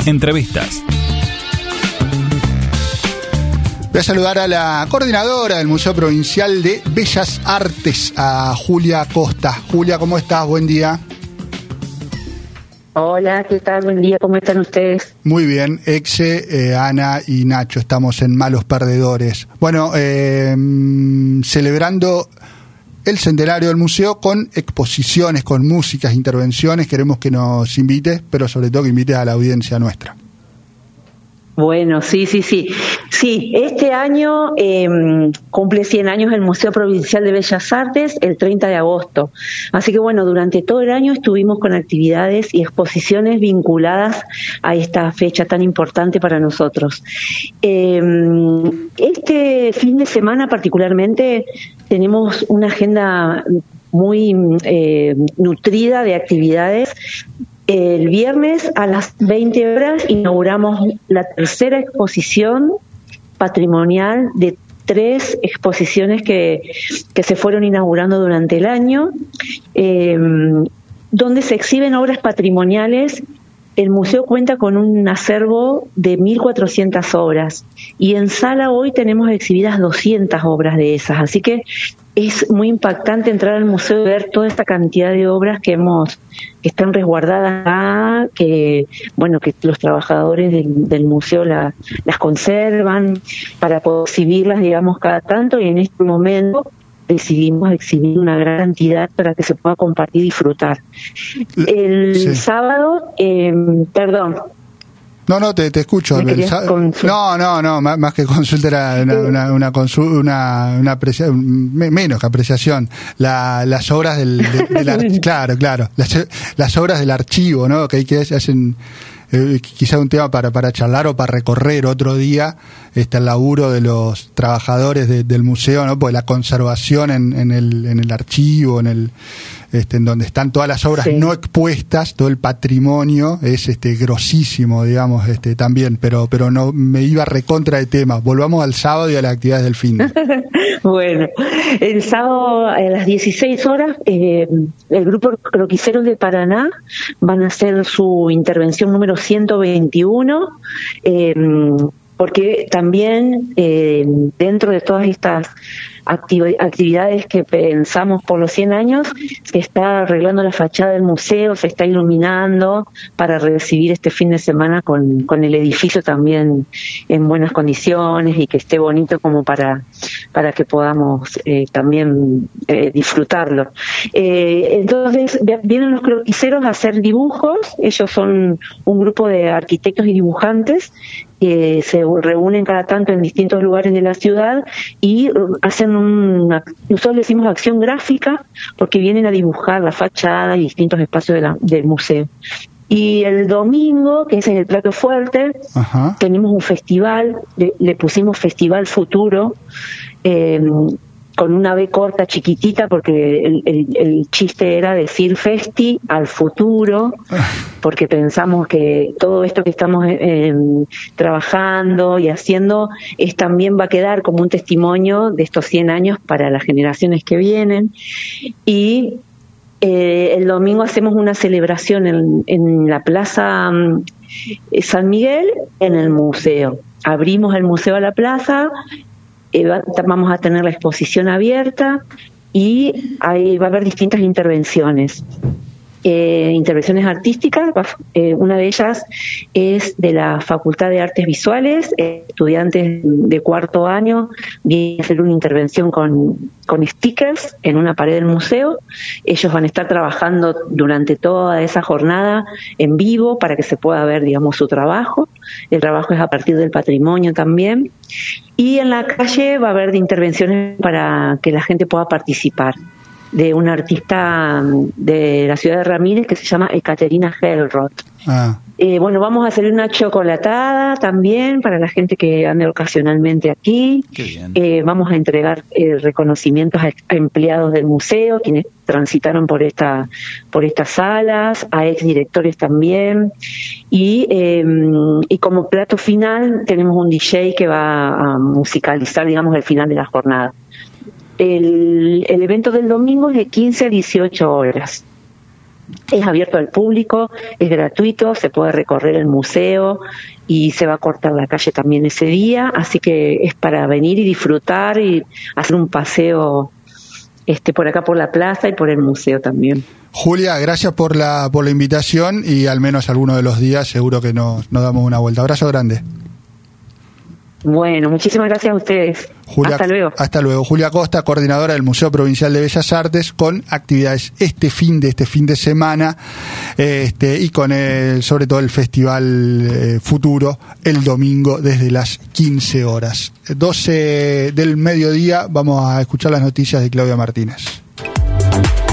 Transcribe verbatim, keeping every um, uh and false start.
Entrevistas. Voy a saludar a la coordinadora del Museo Provincial de Bellas Artes, a Julia Costa. Julia, ¿cómo estás? Buen día. Hola, ¿qué tal? Buen día, ¿cómo están ustedes? Muy bien, Exe, eh, Ana y Nacho, estamos en Malos Perdedores. Bueno, eh, celebrando el centenario del museo con exposiciones, con músicas, intervenciones. Queremos que nos invites, pero sobre todo que invites a la audiencia nuestra. Bueno, sí, sí, sí. Sí, este año eh, cumple cien años el Museo Provincial de Bellas Artes, el treinta de agosto. Así que bueno, durante todo el año estuvimos con actividades y exposiciones vinculadas a esta fecha tan importante para nosotros. Eh, este fin de semana particularmente tenemos una agenda muy eh, nutrida de actividades. El viernes a las veinte horas inauguramos la tercera exposición patrimonial de tres exposiciones que, que se fueron inaugurando durante el año, eh, donde se exhiben obras patrimoniales. El museo cuenta con un acervo de mil cuatrocientas obras y en sala hoy tenemos exhibidas doscientas obras de esas, así que es muy impactante entrar al museo y ver toda esta cantidad de obras que hemos que están resguardadas acá, que bueno que los trabajadores del, del museo la, las conservan para poder exhibirlas, digamos, cada tanto, y en este momento decidimos exhibir una gran cantidad para que se pueda compartir y disfrutar. El sí. sábado, eh, perdón. No, no, te, te escucho. El, no, no, no, más, más que consulta era una, una, una, consul, una, una aprecia, menos que apreciación. La, las obras del, de, del ar, claro, claro, las, las obras del archivo, ¿no? Que hay que hacen eh, quizá un tema para, para charlar o para recorrer otro día, este, el laburo de los trabajadores de, del museo, ¿no? Porque la conservación en, en el, en el archivo, en el, este, en donde están todas las obras sí. no expuestas, todo el patrimonio es este grosísimo, digamos, este también, pero pero no me iba recontra de tema. Volvamos al sábado y a las actividades del fin. Bueno, el sábado a las dieciséis horas eh, el grupo Croquiseros de Paraná van a hacer su intervención número ciento veintiuno, eh, porque también eh, dentro de todas estas activ- actividades que pensamos por los cien años, se está arreglando la fachada del museo, se está iluminando para recibir este fin de semana con, con el edificio también en buenas condiciones y que esté bonito como para, para que podamos eh, también eh, disfrutarlo. Eh, entonces vienen los croquiseros a hacer dibujos. Ellos son un grupo de arquitectos y dibujantes que se reúnen cada tanto en distintos lugares de la ciudad y hacen una, nosotros le decimos acción gráfica, porque vienen a dibujar la fachada y distintos espacios de la, del museo. Y el domingo, que ese es el plato fuerte, Ajá. tenemos un festival, le, le pusimos Festival Futuro, eh, con una B corta chiquitita, porque el, el, el chiste era decir festi al futuro, porque pensamos que todo esto que estamos eh, trabajando y haciendo es también va a quedar como un testimonio de estos cien años para las generaciones que vienen. Y eh, el domingo hacemos una celebración en, en la Plaza um, San Miguel, en el museo. Abrimos el museo a la plaza. Eh, vamos a tener la exposición abierta y ahí va a haber distintas intervenciones. Eh, intervenciones artísticas, eh, una de ellas es de la Facultad de Artes Visuales, eh, estudiantes de cuarto año vienen a hacer una intervención con, con stickers en una pared del museo. Ellos van a estar trabajando durante toda esa jornada en vivo para que se pueda ver, digamos, su trabajo. El trabajo es a partir del patrimonio también. Y en la calle va a haber intervenciones para que la gente pueda participar, de una artista de la ciudad de Ramírez que se llama Ekaterina Hellroth. Ah. Eh, bueno, vamos a hacer una chocolatada también para la gente que ande ocasionalmente aquí. Eh, vamos a entregar eh, reconocimientos a, a empleados del museo, quienes transitaron por esta por estas salas, a exdirectores también. Y, eh, y como plato final tenemos un D J que va a musicalizar, digamos, el final de la jornada. El, el evento del domingo es de quince a dieciocho horas. Es abierto al público, es gratuito, se puede recorrer el museo y se va a cortar la calle también ese día, así que es para venir y disfrutar y hacer un paseo este por acá por la plaza y por el museo también. Julia, gracias por la por la invitación y al menos alguno de los días seguro que nos, nos damos una vuelta. Abrazo grande. Bueno, muchísimas gracias a ustedes. Julia, hasta luego. Hasta luego. Julia Costa, coordinadora del Museo Provincial de Bellas Artes, con actividades este fin de este fin de semana este y con el, sobre todo el Festival eh, Futuro el domingo desde las quince horas. doce del mediodía vamos a escuchar las noticias de Claudia Martínez.